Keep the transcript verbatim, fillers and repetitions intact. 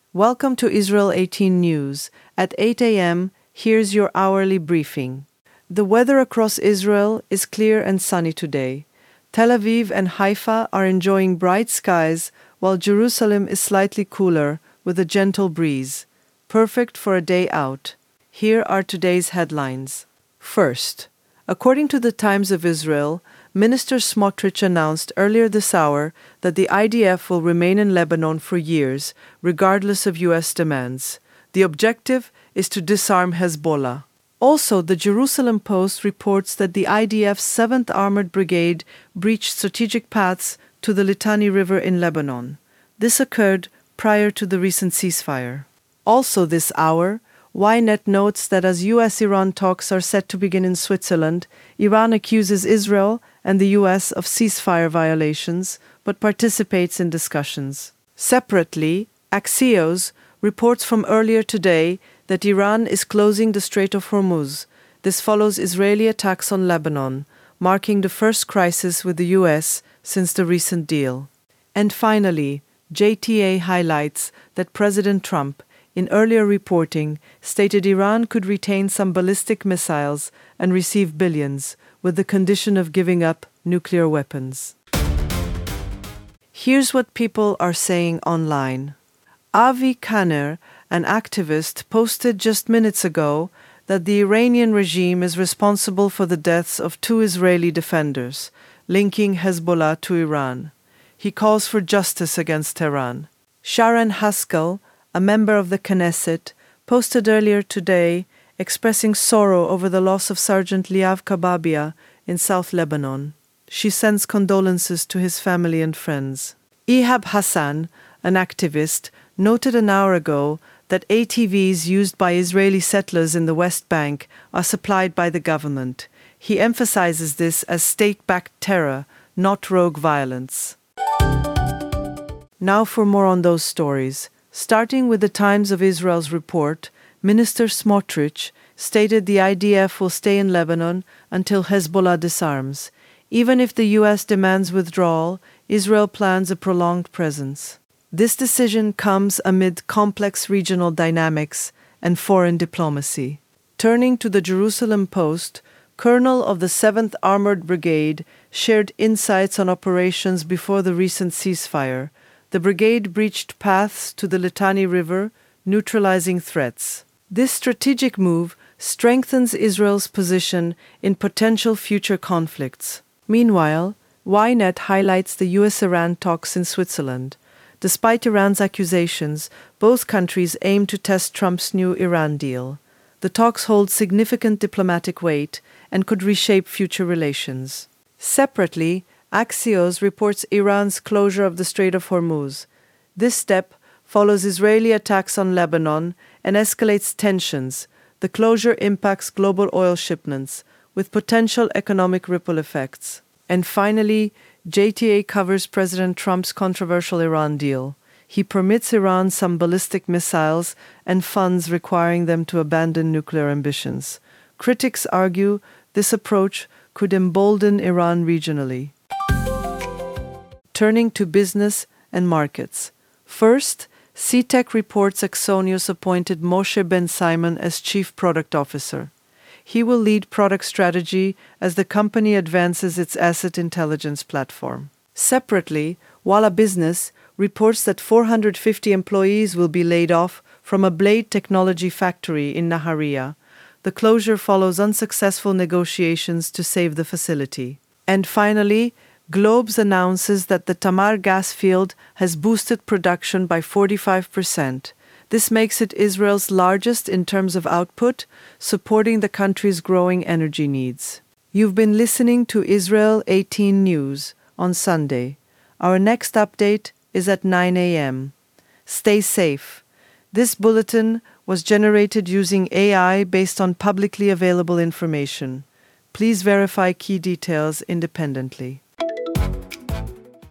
Welcome to Israel eighteen News. At eight a.m., here's your hourly briefing. The weather across Israel is clear and sunny today. Tel Aviv and Haifa are enjoying bright skies, while Jerusalem is slightly cooler, with a gentle breeze. Perfect for a day out. Here are today's headlines. First, according to the Times of Israel, Minister Smotrich announced earlier this hour that the I D F will remain in Lebanon for years, regardless of U S demands. The objective is to disarm Hezbollah. Also, the Jerusalem Post reports that the I D F's seventh Armored Brigade breached strategic paths to the Litani River in Lebanon. This occurred prior to the recent ceasefire. Also this hour, Ynet notes that as U S Iran talks are set to begin in Switzerland, Iran accuses Israel and the U S of ceasefire violations, but participates in discussions. Separately, Axios reports from earlier today that Iran is closing the Strait of Hormuz. This follows Israeli attacks on Lebanon, marking the first crisis with the U S since the recent deal. And finally, J T A highlights that President Trump, in earlier reporting, stated Iran could retain some ballistic missiles and receive billions, with the condition of giving up nuclear weapons. Here's what people are saying online. Avi Kanner, an activist, posted just minutes ago that the Iranian regime is responsible for the deaths of two Israeli defenders, linking Hezbollah to Iran. He calls for justice against Tehran. Sharon Haskell, a member of the Knesset, posted earlier today expressing sorrow over the loss of Sergeant Liav Kababia in South Lebanon. She sends condolences to his family and friends. Ihab Hassan, an activist, noted an hour ago that A T Vs used by Israeli settlers in the West Bank are supplied by the government. He emphasizes this as state-backed terror, not rogue violence. Now for more on those stories. Starting with the Times of Israel's report, Minister Smotrich stated the I D F will stay in Lebanon until Hezbollah disarms. Even if the U S demands withdrawal, Israel plans a prolonged presence. This decision comes amid complex regional dynamics and foreign diplomacy. Turning to the Jerusalem Post, Colonel of the seventh Armored Brigade shared insights on operations before the recent ceasefire. The brigade breached paths to the Litani River, neutralizing threats. This strategic move strengthens Israel's position in potential future conflicts. Meanwhile, Ynet highlights the U S Iran talks in Switzerland. Despite Iran's accusations, both countries aim to test Trump's new Iran deal. The talks hold significant diplomatic weight and could reshape future relations. Separately, Axios reports Iran's closure of the Strait of Hormuz. This step follows Israeli attacks on Lebanon and escalates tensions. The closure impacts global oil shipments, with potential economic ripple effects. And finally, J T A covers President Trump's controversial Iran deal. He permits Iran some ballistic missiles and funds requiring them to abandon nuclear ambitions. Critics argue this approach could embolden Iran regionally. Turning to business and markets. First, C TEC reports Axonius appointed Moshe Ben Simon as Chief Product Officer. He will lead product strategy as the company advances its asset intelligence platform. Separately, Walla Business reports that four hundred fifty employees will be laid off from a blade technology factory in Nahariya. The closure follows unsuccessful negotiations to save the facility. And finally, Globes announces that the Tamar gas field has boosted production by forty-five percent. This makes it Israel's largest in terms of output, supporting the country's growing energy needs. You've been listening to Israel eighteen News on Sunday. Our next update is at nine a.m. Stay safe. This bulletin was generated using A I based on publicly available information. Please verify key details independently.